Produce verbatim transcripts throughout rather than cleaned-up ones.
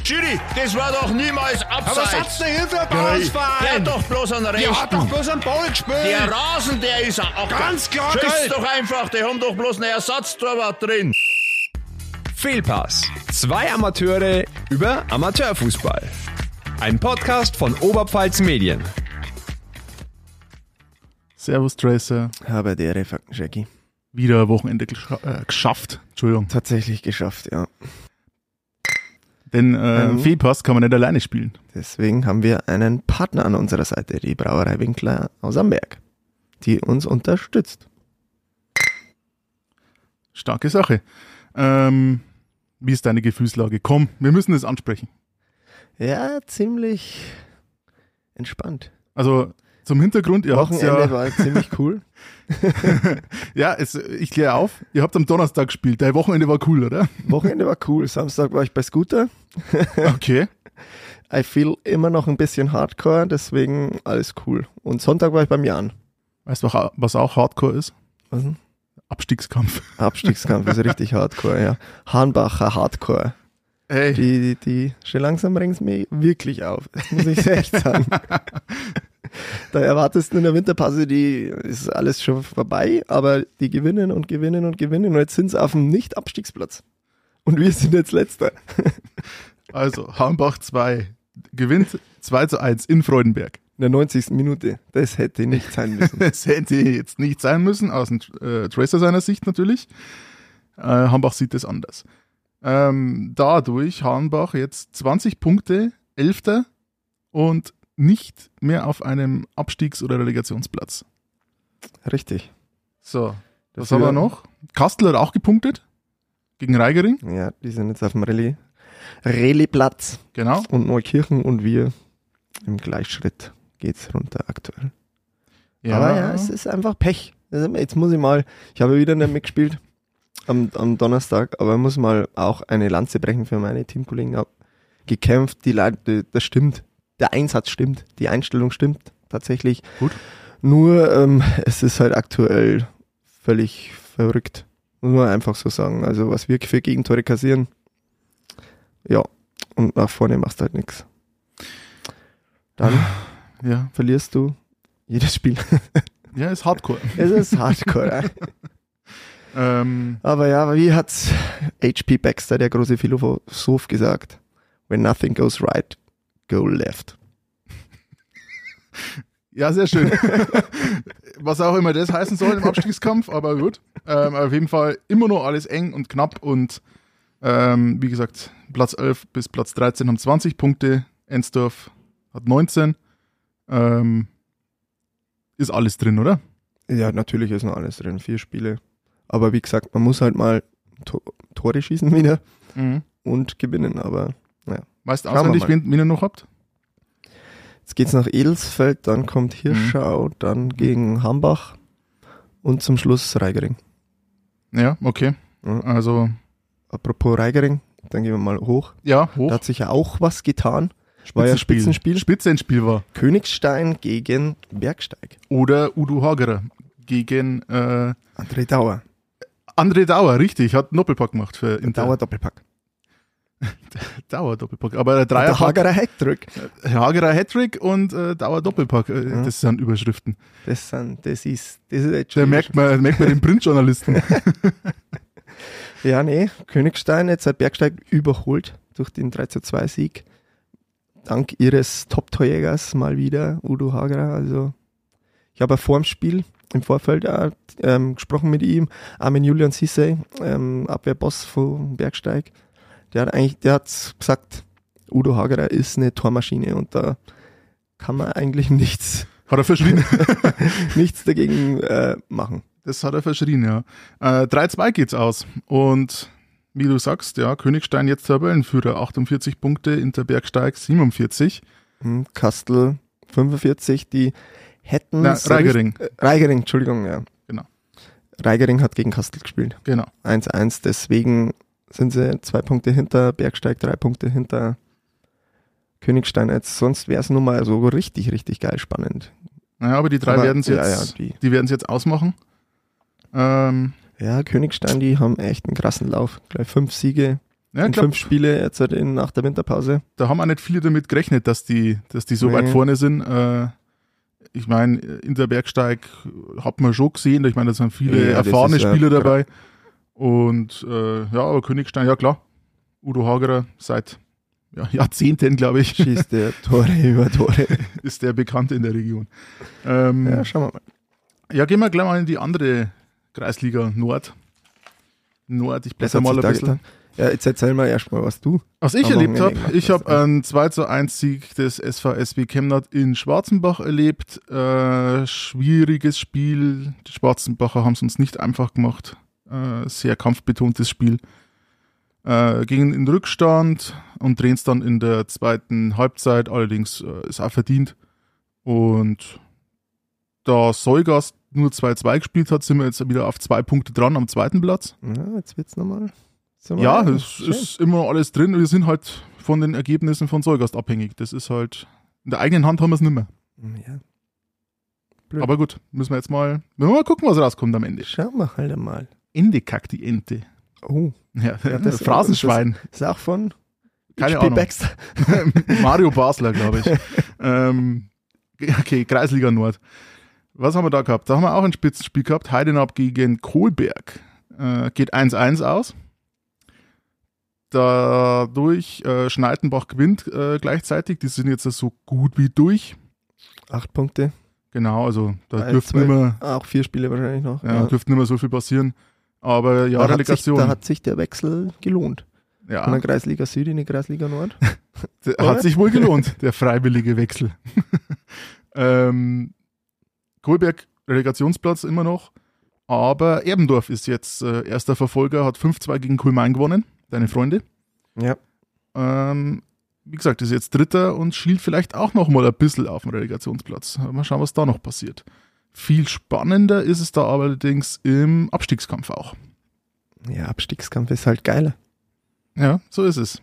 Schiri, das war doch niemals Abseits. Aber was hat's denn hier für ein Bauernsverein? Der hat doch bloß einen Rechten. Der hat doch bloß einen Ball gespielt. Der Rasen, der ist ein Acker. Ganz klar, Schieß gell? doch einfach, die haben doch bloß einen Ersatztorwart drin. Fehlpass. Zwei Amateure über Amateurfußball. Ein Podcast von Oberpfalz Medien. Servus Tracer. Habe der Fakten, Jackie. Wieder ein Wochenende gescha- äh, geschafft. Entschuldigung. Tatsächlich geschafft, ja. Denn äh, Ähm. Fehlpass kann man nicht alleine spielen. Deswegen haben wir einen Partner an unserer Seite, die Brauerei Winkler aus Amberg, die uns unterstützt. Starke Sache. Ähm, wie ist deine Gefühlslage? Komm, wir müssen es ansprechen. Ja, ziemlich entspannt. Also zum Hintergrund, ihr habt Wochenende ja, war ziemlich cool. ja es, ich kläre auf, ihr habt am Donnerstag gespielt. Dein Wochenende war cool, oder? Wochenende war cool. Samstag war ich bei Scooter. Okay. I feel immer noch ein bisschen Hardcore, deswegen alles cool. Und Sonntag war ich beim Jan. Weißt du, was- was auch Hardcore ist? Was denn? Abstiegskampf. Abstiegskampf ist richtig Hardcore, ja. Hahnbacher Hardcore. Hey. Die, die, die, schon langsam bringt es mich wirklich auf. Das muss ich echt sagen. Da erwartest du in der Winterpause, die ist alles schon vorbei, aber die gewinnen und gewinnen und gewinnen und jetzt sind sie auf dem Nicht-Abstiegsplatz. Und wir sind jetzt Letzter. Also, Hambach zwei gewinnt zwei zu eins in Freudenberg. In der neunzigsten Minute. Das hätte nicht sein müssen. Es hätte jetzt nicht sein müssen, aus dem äh, Tracer seiner Sicht natürlich. Äh, Hambach sieht es anders. Ähm, dadurch Hambach jetzt zwanzig Punkte, Elfter und nicht mehr auf einem Abstiegs- oder Relegationsplatz. Richtig. So, was Dafür- haben wir noch? Kastel hat auch gepunktet gegen Reigering. Ja, die sind jetzt auf dem Rallye. Rallye-Platz. Genau. Und Neukirchen und wir im Gleichschritt geht's runter aktuell. Aber ja, es ist einfach Pech. Also jetzt muss ich mal, ich habe wieder nicht mitgespielt am, am Donnerstag, aber ich muss mal auch eine Lanze brechen für meine Teamkollegen. Ich habe gekämpft, die Leute, das stimmt. Der Einsatz stimmt, die Einstellung stimmt tatsächlich. Gut. Nur ähm, es ist halt aktuell völlig verrückt. Muss man einfach so sagen. Also was wir für Gegentore kassieren, ja, und nach vorne machst du halt nichts. Dann Ja. verlierst du jedes Spiel. ja, ist Hardcore. Es ist Hardcore. ähm, Aber ja, wie hat's H P Baxter, der große Philosoph, gesagt? When nothing goes right, go left. Ja, sehr schön. Was auch immer das heißen soll im Abstiegskampf, aber gut. Ähm, auf jeden Fall immer noch alles eng und knapp und ähm, wie gesagt, Platz elf bis Platz dreizehn haben zwanzig Punkte, Ensdorf hat neunzehn. Ähm, ist alles drin, oder? Ja, natürlich ist noch alles drin, vier Spiele. Aber wie gesagt, man muss halt mal to- Tore schießen wieder Mhm. und gewinnen. Aber Weißt du Schauen wir auswendig, mal. wen, wen ihr noch habt? jetzt geht's nach Edelsfeld, dann kommt Hirschau, dann gegen Hambach und zum Schluss Reigering. Ja, okay. Ja. Also, Apropos Reigering, dann gehen wir mal hoch. ja, hoch. Da hat sich ja auch was getan. War ja Spitzenspiel. Spitzenspiel war. Königstein gegen Bergsteig. Oder Udo Hagerer gegen äh, André Dauer. André Dauer, richtig, hat einen Doppelpack gemacht für Inter. Dauer Doppelpack. Dauer Doppelpack, aber der Der Dreierpack. Hagerer Hattrick. Hagerer Hattrick und äh, Dauer Doppelpack, äh, Ja. das sind Überschriften. Das sind, das ist, das ist echt Da schon- merkt man, merkt man den Printjournalisten. Ja, nee, Königstein jetzt hat Bergsteig überholt durch den drei zu zwei Sieg. Dank ihres Top-Torjägers mal wieder, Udo Hagerer. Also, ich habe ja vor dem Spiel im Vorfeld auch, ähm, gesprochen mit ihm, Armin Julian Sissay, ähm, Abwehrboss von Bergsteig. Der hat eigentlich, der hat gesagt, Udo Hagerer ist eine Tormaschine und da kann man eigentlich nichts, Hat er verschrien. nichts dagegen äh, machen. Das hat er verschrien, ja. Äh, drei zwei geht's aus. Und wie du sagst, ja, Königstein jetzt Tabellenführer, achtundvierzig Punkte, Interbergsteig siebenundvierzig. Hm, Kastel fünfundvierzig, die hätten... Na, so Reigering. richt- äh, Reigering, Entschuldigung, ja. Genau. Reigering hat gegen Kastel gespielt. Genau. eins eins, deswegen sind sie zwei Punkte hinter Bergsteig, drei Punkte hinter Königstein. Jetzt, sonst wäre es nun mal so richtig, richtig geil spannend. Naja, aber die drei Aber, werden es ja, jetzt, ja, die- die werden es jetzt ausmachen. Ähm, Ja, Königstein, die haben echt einen krassen Lauf. Gleich fünf Siege Ja, in glaub, fünf Spiele jetzt halt in, nach der Winterpause. da haben auch nicht viele damit gerechnet, dass die, dass die so Nee. weit vorne sind. Äh, ich meine, in der Bergsteig hat man schon gesehen, ich meine, da sind viele Ja, das erfahrene ist ja Spieler gra- dabei. Und äh, ja, aber Königstein, ja klar. Udo Hagerer seit ja, Jahrzehnten, glaube ich, Schießt der Tore über Tore. ist der Bekannte in der Region. Ähm, Ja, ja, schauen wir mal. ja, gehen wir gleich mal in die andere Kreisliga Nord. Nord, ich Was blätter hat mal sich ein da bisschen. getan? Ja, jetzt erzähl mal erstmal, was du. Was ich Am erlebt Wochenende habe, gemacht ich hast, habe ja. einen zwei zu eins Sieg des S V S W Chemnat in Schwarzenbach erlebt. Äh, schwieriges Spiel. Die Schwarzenbacher haben es uns nicht einfach gemacht. Äh, sehr kampfbetontes Spiel. Äh, gingen in Rückstand und drehen es dann in der zweiten Halbzeit. Allerdings äh, ist auch verdient. Und da Solgast nur zwei zwei gespielt hat, sind wir jetzt wieder auf zwei Punkte dran am zweiten Platz. Ja, jetzt wird's nochmal. Ja, es ist immer noch alles drin. Wir sind halt von den Ergebnissen von Solgast abhängig. Das ist halt, in der eigenen Hand haben wir es nicht mehr. Ja. Blöd. Aber gut, müssen wir jetzt mal, müssen wir mal gucken, was rauskommt am Ende. Schauen wir halt einmal. Ende kackt die Ente. Oh, Ja, Ja, das- Phrasenschwein. ist auch von Keine H P Ahnung. Baxter. Mario Basler, glaube ich. ähm, okay, Kreisliga Nord. Was haben wir da gehabt? Da haben wir auch ein Spitzenspiel gehabt. Heidenab gegen Kohlberg. Äh, geht eins eins aus. Dadurch äh, Schneidenbach gewinnt äh, gleichzeitig. Die sind jetzt so gut wie durch. Acht Punkte. Genau, also da Eins, dürfte zwei. nicht mehr, Auch vier Spiele wahrscheinlich noch. ja, dürfte nicht mehr so viel passieren. Aber ja, da, hat sich, Relegation. da hat sich der Wechsel gelohnt. Von ja, der Kreisliga Süd in die Kreisliga Nord. der oder? hat sich wohl gelohnt, der freiwillige Wechsel. ähm, Kohlberg, Relegationsplatz immer noch. Aber Erbendorf ist jetzt äh, erster Verfolger, hat fünf zwei gegen Kulmain gewonnen. Deine Freunde. Ja. Ähm, wie gesagt, ist jetzt Dritter und schielt vielleicht auch noch mal ein bisschen auf den Relegationsplatz. Mal schauen, was da noch passiert. Viel spannender ist es da allerdings im Abstiegskampf auch. Ja, Abstiegskampf ist halt geiler. Ja, so ist es.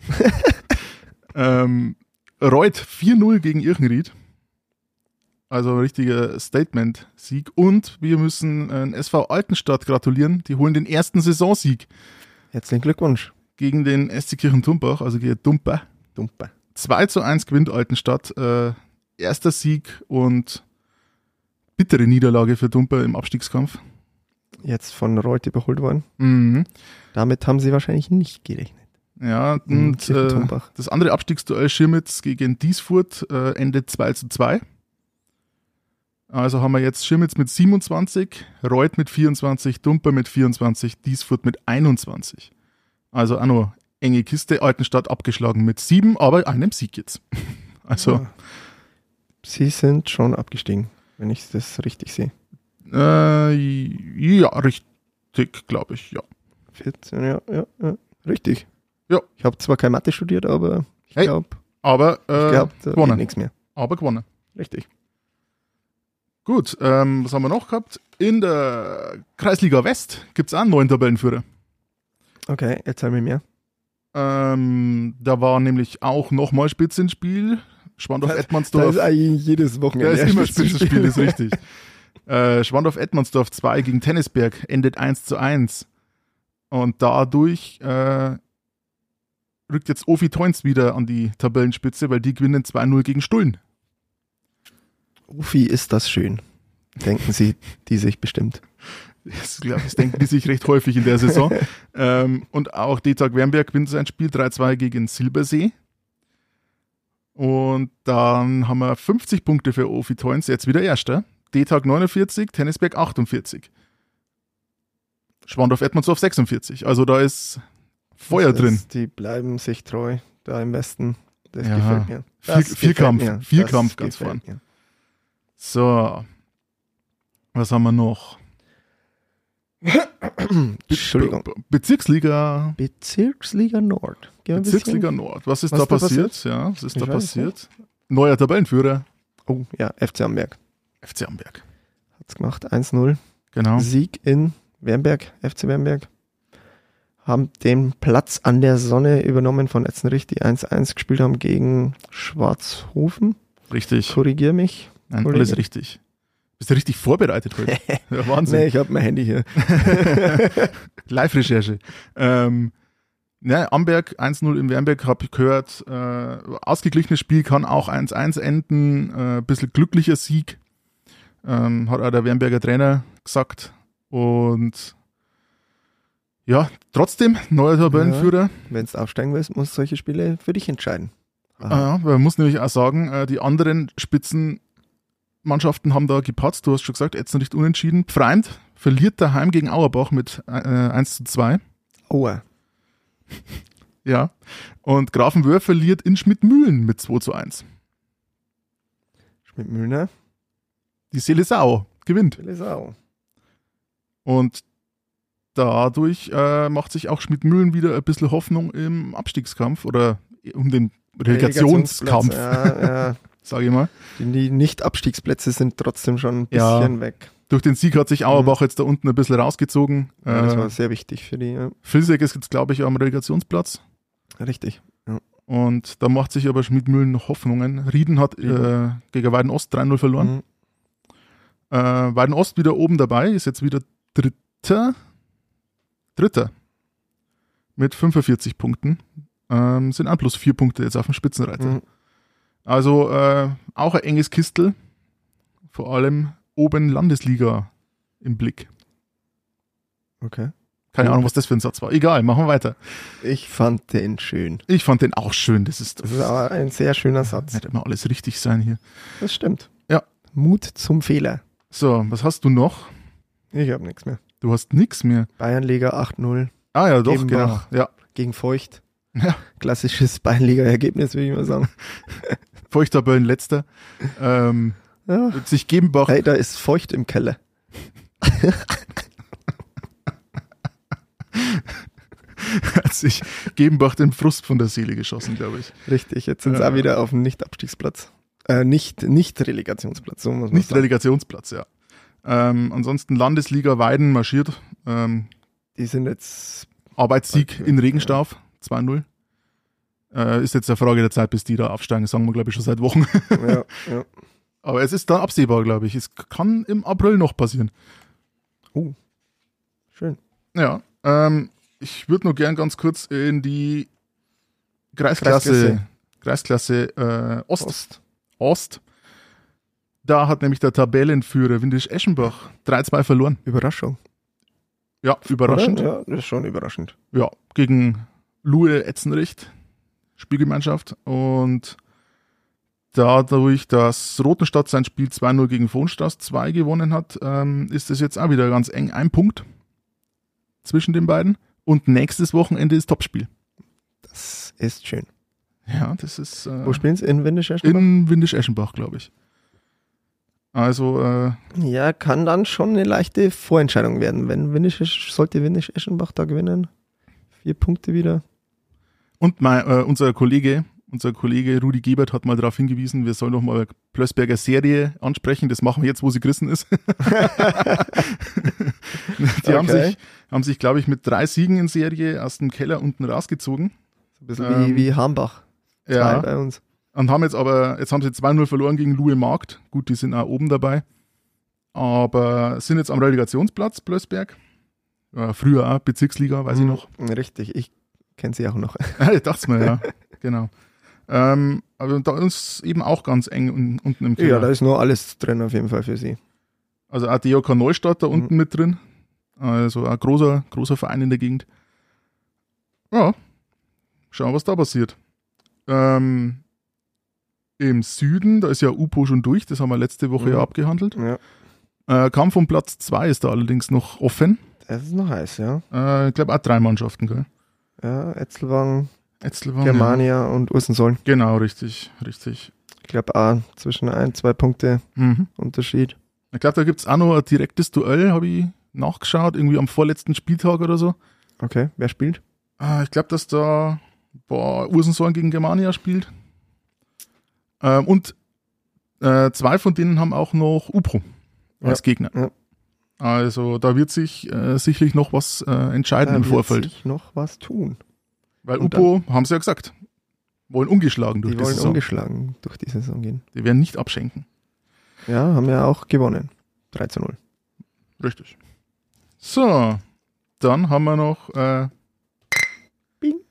ähm, Reuth vier null gegen Irchenried. Also ein richtiger Statement-Sieg. Und wir müssen äh, S V Altenstadt gratulieren. Die holen den ersten Saisonsieg Herzlichen Glückwunsch. gegen den S C Kirchen-Tumbach, also gegen Dumper. Dumper. zwei zu eins gewinnt Altenstadt. Äh, erster Sieg und bittere Niederlage für Dumper im Abstiegskampf. Jetzt von Reuth überholt worden. Mhm. Damit haben sie wahrscheinlich nicht gerechnet. Ja, In und äh, Kirchen-Tumbach. das andere Abstiegsduell Schirmitz gegen Diesfurt äh, endet zwei zu zwei. Also haben wir jetzt Schirmitz mit siebenundzwanzig, Reuth mit vierundzwanzig, Dumper mit vierundzwanzig, Diesfurt mit einundzwanzig. Also auch noch enge Kiste, Altenstadt abgeschlagen mit sieben, aber einem Sieg jetzt. Also Ja. Sie sind schon abgestiegen, wenn ich das richtig sehe. äh, ja, richtig, glaube ich, ja. vierzehn, ja, ja, ja. Richtig. Ja. Ich habe zwar keine Mathe studiert, aber ich Hey, glaube, Aber ich äh, glaub, da geht gewonnen. nichts mehr. aber gewonnen. Richtig. Gut, ähm, was haben wir noch gehabt? In der Kreisliga West gibt es auch einen neuen Tabellenführer. Okay, erzähl mir mehr. Ähm, da war nämlich auch nochmal Spitzenspiel. Schwandorf-Edmandsdorf. Da ist eigentlich jedes Da Wochenende. ist ein immer Spitzenspiel, ist richtig. äh, Schwandorf-Edmandsdorf zwei gegen Tennisberg endet eins zu eins. Und dadurch äh, rückt jetzt Ofi Toins wieder an die Tabellenspitze, weil die gewinnen zwei null gegen Stullen. Ufi, ist das schön. Denken Sie, die sich bestimmt. Das, glaub, das denken die sich recht häufig in der Saison. ähm, und auch D-Tag Wernberg gewinnt sein Spiel drei zwei gegen Silbersee. Und dann haben wir fünfzig Punkte für Ofi Toins, jetzt wieder Erster. D-Tag neunundvierzig, Tennisberg achtundvierzig. Schwandorf-Edmundsdorf sechsundvierzig. Also da ist Feuer Das drin. ist, die bleiben sich treu da im Westen. Das Ja. gefällt mir. Vier- Das Vierkampf, gefällt mir. Vierkampf Das ganz gefällt vorn. mir. So. Was haben wir noch? Entschuldigung. Be- Be- Bezirksliga, Bezirksliga Nord. Gehen wir ein Bezirksliga Nord. Was ist Was da ist da passiert? Ja, was ist Ich da weiß passiert? Neuer Tabellenführer, bisschen- Oh, ja, F C Amberg F C Amberg. hat's gemacht. eins null. Genau. Sieg in Wernberg, F C Wernberg. Haben den Platz an der Sonne übernommen von Etzenrich, die eins eins gespielt haben gegen Schwarzhofen. Richtig. Korrigier mich. Nein, Kollege. alles richtig. Bist du richtig vorbereitet heute? Ja, Wahnsinn. Nee, ich habe mein Handy hier. Live-Recherche. Ähm, Ne, Amberg eins null im Wernberg, habe ich gehört. Äh, ausgeglichenes Spiel kann auch eins eins enden. Äh, bisschen glücklicher Sieg. Ähm, hat auch der Wernberger Trainer gesagt. Und ja, trotzdem, neuer Tabellenführer. Wenn du aufsteigen willst, musst du solche Spiele für dich entscheiden. Ah, ja, man muss nämlich auch sagen, äh, die anderen Spitzenmannschaften haben da gepatzt. Du hast schon gesagt, jetzt noch nicht unentschieden. Pfreimd verliert daheim gegen Auerbach mit äh, eins zu zwei. Aua. Ja. Und Grafenwöhr verliert in Schmidtmühlen mit zwei zu eins. Schmidt-Mühlner. Die Seleção gewinnt. Seleção. Und dadurch äh, macht sich auch Schmidtmühlen wieder ein bisschen Hoffnung im Abstiegskampf oder um den Relegationskampf, Ja, ja. sage ich mal. Die Nicht-Abstiegsplätze sind trotzdem schon ein bisschen Ja. weg. Durch den Sieg hat sich Auerbach jetzt da unten ein bisschen rausgezogen. Ja, das äh, war sehr wichtig für die. Ja. Vilseck ist jetzt, glaube ich, am Relegationsplatz. Richtig. Ja. Und da macht sich aber Schmidtmühlen noch Hoffnungen. Rieden hat äh, gegen Weiden Ost drei null verloren. Mhm. Äh, Weiden Ost wieder oben dabei, ist jetzt wieder Dritter. Dritter. Mit fünfundvierzig Punkten. Ähm, sind auch plus vier Punkte jetzt auf dem Spitzenreiter. Mhm. Also äh, auch ein enges Kistel. Vor allem oben Landesliga im Blick. Okay. Keine Gut. Ahnung, was das für ein Satz war. Egal, machen wir weiter. Ich fand den schön. Ich fand den auch schön. Das ist, Das ist aber ein sehr schöner Satz. wird immer alles richtig sein hier. Das stimmt. Ja. Mut zum Fehler. So, was hast du noch? Ich habe nichts mehr. Du hast nichts mehr. Bayernliga acht null Ah ja, doch, Gebenbach. genau. Ja. gegen Feucht. Ja. Klassisches Bayernliga-Ergebnis, würde ich mal sagen. Feuchtabellen letzter. Ähm, Ja. wird sich Gebenbach. Hey, da ist Feucht im Keller. Hat sich Gebenbach den Frust von der Seele geschossen, glaube ich. Richtig, jetzt sind sie Ja. auch wieder auf dem Nicht-Abstiegsplatz. Äh, nicht, nicht Relegationsplatz, so muss man Nicht sagen. Relegationsplatz, ja. Ähm, ansonsten Landesliga Weiden marschiert. Ähm, Die sind jetzt, Arbeitssieg Okay, in Regenstauf, zwei null. Äh, ist jetzt eine Frage der Zeit, bis die da aufsteigen, sagen wir, glaube ich, schon seit Wochen. ja, ja. Aber es ist da absehbar, glaube ich. Es kann im April noch passieren. Schön. Ja, ähm, ich würde nur gern ganz kurz in die Kreisklasse, Kreisklasse, äh, Ost, Ost. Ost. Da hat nämlich der Tabellenführer Windisch-Eschenbach drei zwei verloren. Überraschung. Ja, überraschend. Oder? Ja, das ist schon überraschend. Ja, gegen Luhe Etzenricht, Spielgemeinschaft. Und dadurch, dass Rotenstadt sein Spiel zwei null gegen Vonstraß zwei gewonnen hat, ähm, ist es jetzt auch wieder ganz eng. Ein Punkt zwischen den beiden. Und nächstes Wochenende ist Topspiel. Das ist schön. Ja, das ist äh, Wo spielen sie? In Windisch-Eschenbach? in Windisch-Eschenbach, glaube ich. Also, äh, Ja, kann dann schon eine leichte Vorentscheidung werden. Wenn Windisch, sollte Windisch-Eschenbach da gewinnen, vier Punkte wieder. und mein, äh, unser Kollege, unser Kollege Rudi Gebert hat mal darauf hingewiesen, wir sollen noch mal Plössberger Serie ansprechen. Das machen wir jetzt, wo sie gerissen ist. Die haben Okay. sich, haben sich, glaube ich, mit drei Siegen in Serie aus dem Keller unten rausgezogen. So ein bisschen Ähm, wie, wie Hambach. Zwei Ja. bei uns. Und haben jetzt aber, jetzt haben sie zwei null verloren gegen Luhe Markt. Gut, die sind auch oben dabei. Aber sind jetzt am Relegationsplatz, Plössberg. Ja, früher auch Bezirksliga, weiß ich noch. Richtig, ich kenne sie auch noch. Ich dachte es mir, ja. Genau. Ähm, aber da ist eben auch ganz eng un- unten im Ja, Keller. da ist nur alles drin auf jeden Fall für sie. Also auch D O K Neustadt da Mhm. unten mit drin. Also ein großer, großer Verein in der Gegend. Ja, schauen wir, was da passiert. Ähm, Im Süden, da ist ja U P O schon durch, das haben wir letzte Woche Mhm. ja abgehandelt. Ja. Äh, Kampf um Platz zwei ist da allerdings noch offen. Das ist noch heiß, ja. Äh, ich glaube auch drei Mannschaften, gell? Ja, Etzelwang, Etzelwang, Germania und Ursensoln. Ja. Genau, richtig, richtig. Ich glaube auch zwischen ein, zwei Punkte Mhm. Unterschied. Ich glaube, da gibt es auch noch ein direktes Duell, habe ich nachgeschaut, irgendwie am vorletzten Spieltag oder so. Okay, wer spielt? Ah, ich glaube, dass da boah, Ursensoln gegen Germania spielt. Ähm, und äh, zwei von denen haben auch noch U P R O als Ja, Gegner. ja. Also da wird sich äh, sicherlich noch was äh, entscheiden Da im wird Vorfeld. sich noch was tun. Weil U und P O, haben sie ja gesagt, wollen ungeschlagen durch Die die, wollen Saison. ungeschlagen durch die Saison gehen. Die werden nicht abschenken. Ja, haben ja auch gewonnen. drei zu null. Richtig. So, dann haben wir noch äh, Bing.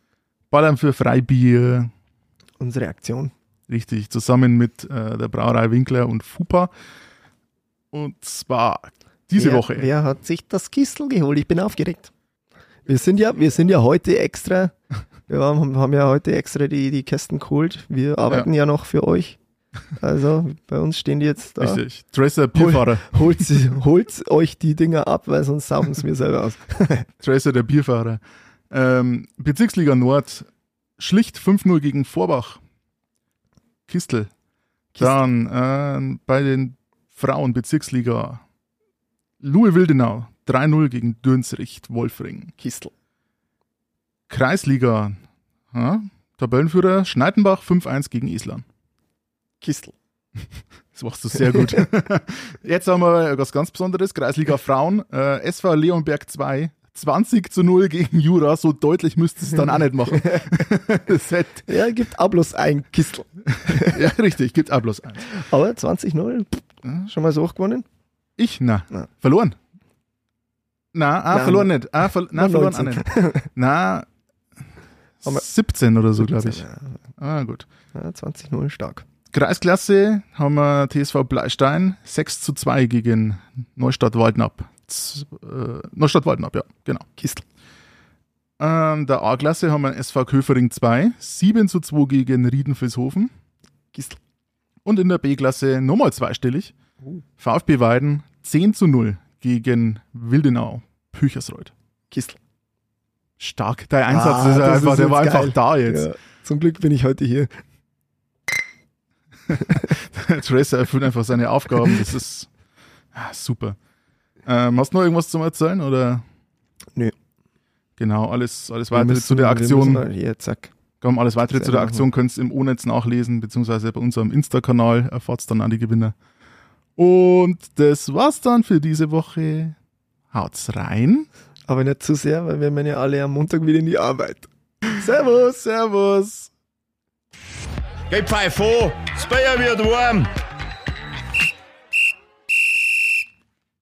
Ballern für Freibier. Unsere Aktion. Richtig, zusammen mit äh, der Brauerei Winkler und Fupa. Und zwar diese wer, Woche. Wer hat sich das Kistel geholt? Ich bin aufgeregt. Wir sind ja, wir sind ja heute extra, wir haben, haben ja heute extra die, die Kästen geholt. Wir arbeiten ja. ja noch für euch. Also bei uns stehen die jetzt da. Richtig, Tracer Bierfahrer. Hol, holt, holt euch die Dinger ab, weil sonst saugen es mir selber aus. Tracer der Bierfahrer. Ähm, Bezirksliga Nord, schlicht fünf null gegen Vorbach. Kistel. Kistel. Dann äh, bei den Frauen Bezirksliga Luhe Wildenau, drei null gegen Dürnsricht Wolfring. Kistel. Kreisliga, ja, Tabellenführer Schneidenbach fünf eins gegen Island. Kistel. Das machst du sehr gut. Jetzt haben wir was ganz Besonderes. Kreisliga Frauen, äh, S V Leonberg zwei, zwanzig zu null gegen Jura. So deutlich müsste es dann auch nicht machen. Das hätte, ja, gibt auch bloß ein Kistel. ja, richtig, gibt auch bloß eins. Aber zwanzig null, schon mal so hoch gewonnen? Ich? Na, Na. verloren. Na, ah, Nein, verloren nicht. Ah, ver na, verloren auch nicht. Na, siebzehn oder so, glaube ich. Ah, gut. Ja, zwanzig null, stark. Kreisklasse haben wir T S V Bleistein sechs zu zwei gegen Neustadt-Waldnapp. Z äh, Neustadt-Waldnapp, ja, genau. Kistel. Ähm, der A-Klasse haben wir S V Köfering zwei, sieben zu zwei gegen Riedenvilshofen. Kistel. Und in der B-Klasse nochmal zweistellig. Uh. VfB Weiden zehn zu null gegen Wildenau. Püchersreuth. Kistel. Stark. Der Einsatz Ah, ist das einfach, ist der jetzt war geil. einfach da jetzt. Ja, zum Glück bin ich heute hier. Tracer erfüllt einfach seine Aufgaben. Das ist ah, super. Ähm, hast du noch irgendwas zum Erzählen? Oder? Nö. Genau, alles, alles Wir weitere müssen- zu der wir Aktion. müssen mal hier, zack. Komm, alles weitere Sehr zu der machen. Aktion könnt ihr im O-Netz nachlesen, beziehungsweise bei unserem Insta-Kanal erfahrt dann an die Gewinner. Und das war's dann für diese Woche. Haut's rein. Aber nicht zu sehr, weil wir müssen ja alle am Montag wieder in die Arbeit. Servus. Servus. Geh pfeif vor, das Bier wird warm.